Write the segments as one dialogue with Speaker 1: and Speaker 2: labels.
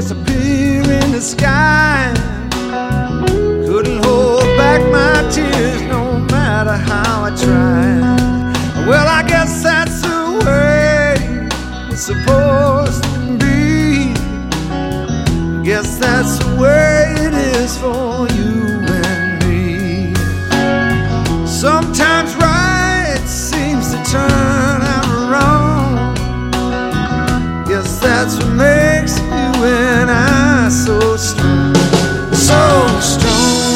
Speaker 1: disappear in the sky. Couldn't hold back my tears no matter how I tried. Well, I guess that's the way it's supposed to be. Guess that's the way it is for you and me. Sometimes right seems to turn out wrong. Guess that's what makes you and I so strong. So strong.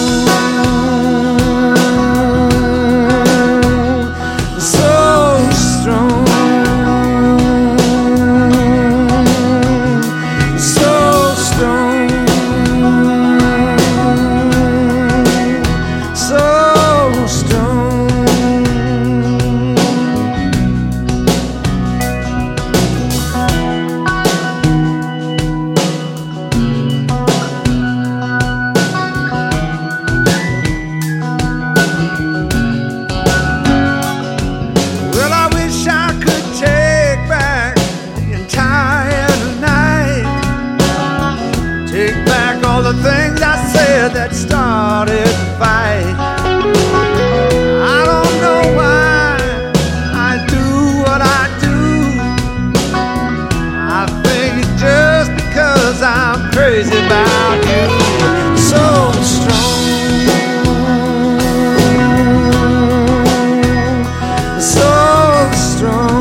Speaker 1: The things I said that started the fight. I don't know why I do what I do. I think it's just because I'm crazy about you. So strong, so strong.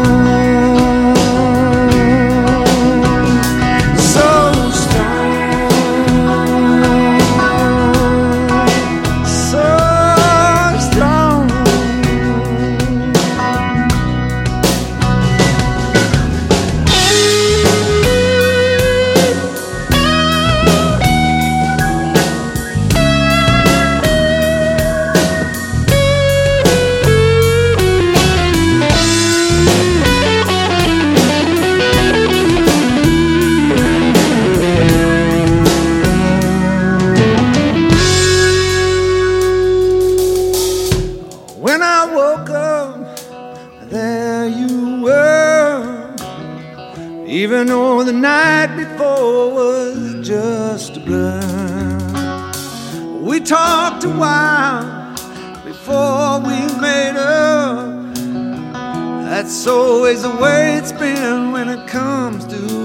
Speaker 1: When I woke up, there you were. Even though the night before was just a blur. We talked a while before we made up. That's always the way it's been when it comes to